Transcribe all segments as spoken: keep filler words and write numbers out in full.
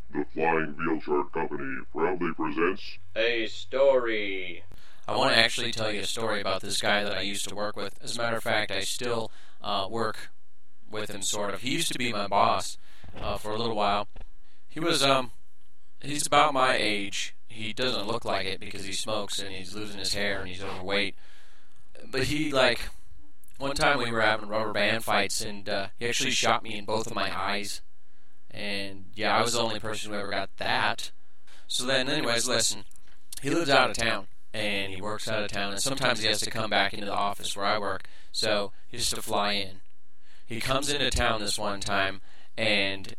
The Flying Veal Chart Company proudly presents a story. I want to actually tell you a story about this guy that I used to work with. As a matter of fact, I still uh, work with him, sort of. He used to be my boss uh, for a little while. He was, um, he's about my age. He doesn't look like it because he smokes and he's losing his hair and he's overweight. But he, like, one time we were having rubber band fights and uh, he actually shot me in both of my eyes. And, yeah, I was the only person who ever got that. So then, anyways, listen, he lives out of town, and he works out of town, and sometimes he has to come back into the office where I work, so he has to fly in. He comes into town this one time, and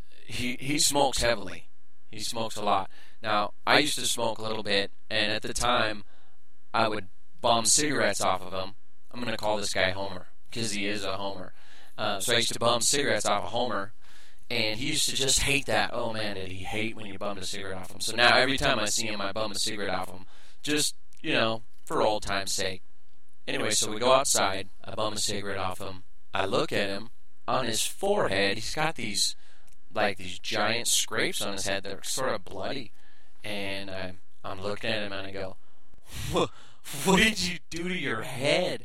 he he smokes heavily. He smokes a lot. Now, I used to smoke a little bit, and at the time, I would bum cigarettes off of him. I'm going to call this guy Homer, because he is a Homer. Uh, so I used to bum cigarettes off of Homer, and he used to just hate that. Oh, man, did he hate when you bummed a cigarette off him. So now every time I see him, I bum a cigarette off him. Just, you know, for old time's sake. Anyway, so we go outside. I bum a cigarette off him. I look at him. On his forehead, he's got these, like, these giant scrapes on his head that are sort of bloody. And I, I'm looking at him, and I go, what, what did you do to your head?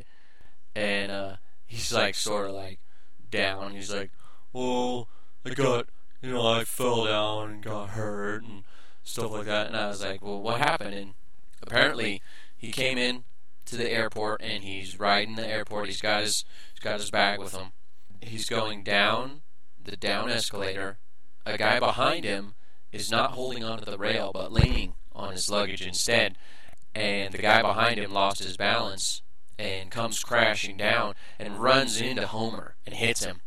And uh, he's, like, sort of, like, down. He's like, well, I got, you know, I fell down and got hurt and stuff like that. And I was like, well, what happened? And apparently he came in to the airport and he's riding the airport. He's got his, he's got his bag with him. He's going down the down escalator. A guy behind him is not holding onto the rail but leaning on his luggage instead. And the guy behind him lost his balance and comes crashing down and runs into Homer and hits him.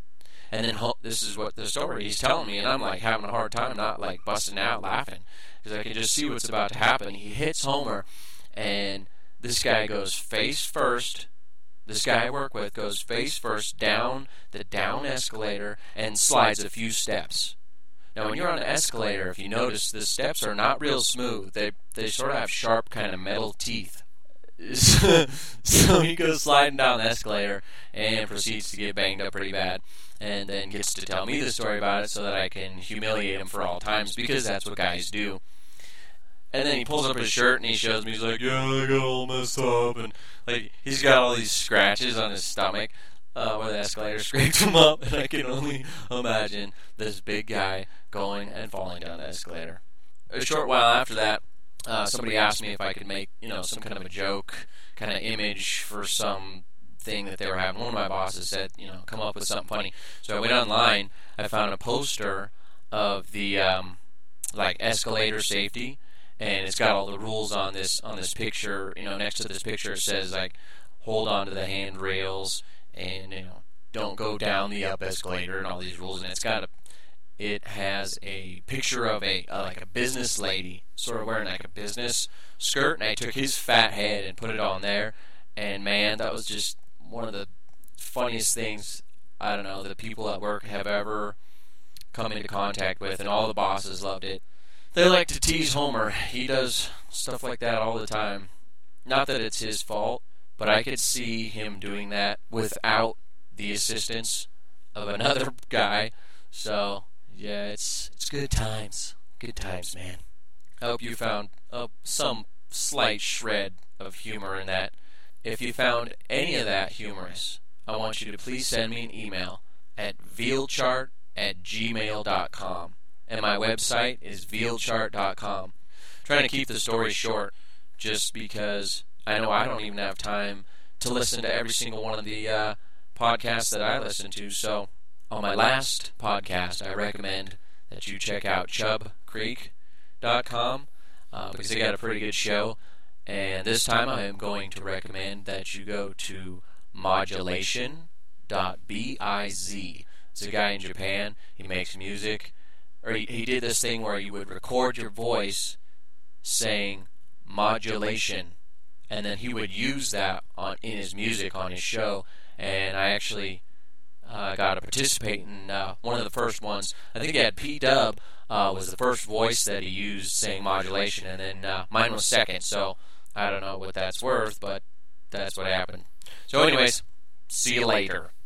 And then this is what the story he's telling me, and I'm like having a hard time not like busting out laughing because I can just see what's about to happen. He hits Homer, and this guy goes face first. This guy I work with goes face first down the down escalator and slides a few steps. Now, when you're on an escalator, if you notice, the steps are not real smooth. They they sort of have sharp kind of metal teeth. So he goes sliding down the escalator and proceeds to get banged up pretty bad, and then gets to tell me the story about it so that I can humiliate him for all times, because that's what guys do. And then he pulls up his shirt and he shows me, he's like, yeah, I got all messed up, and like he's got all these scratches on his stomach uh, where the escalator scraped him up, and I can only imagine this big guy going and falling down the escalator. A short while after that, Uh, somebody asked me if I could make, you know, some kind of a joke, kind of image for some thing that they were having. One of my bosses said, you know, come up with something funny. So I went online. I found a poster of the, um, like, escalator safety, and it's got all the rules on this on this picture. You know, next to this picture it says, like, hold on to the handrails, and, you know, don't go down the up escalator, and all these rules. And it's got a It has a picture of a uh, like a business lady, sort of wearing like a business skirt, and I took his fat head and put it on there, and man, that was just one of the funniest things, I don't know, that people at work have ever come into contact with, and all the bosses loved it. They like to tease Homer. He does stuff like that all the time. Not that it's his fault, but I could see him doing that without the assistance of another guy, so yeah, it's it's good times. Good times, man. I hope you found uh, some slight shred of humor in that. If you found any of that humorous, I want you to please send me an email at vealchart at gmail dot com. And my website is vealchart dot com. I'm trying to keep the story short just because I know I don't even have time to listen to every single one of the uh, podcasts that I listen to, so on my last podcast, I recommend that you check out chub creek dot com uh, because they got a pretty good show. And this time I am going to recommend that you go to modulation dot biz. It's a guy in Japan. He makes music. Or he, he did this thing where you would record your voice saying modulation, and then he would use that on in his music on his show. And I actually Uh, got to participate in uh, one of the first ones. I think he had P-Dub uh, was the first voice that he used saying modulation, and then uh, mine was second, so I don't know what that's worth, but that's what happened. So anyways, see you later.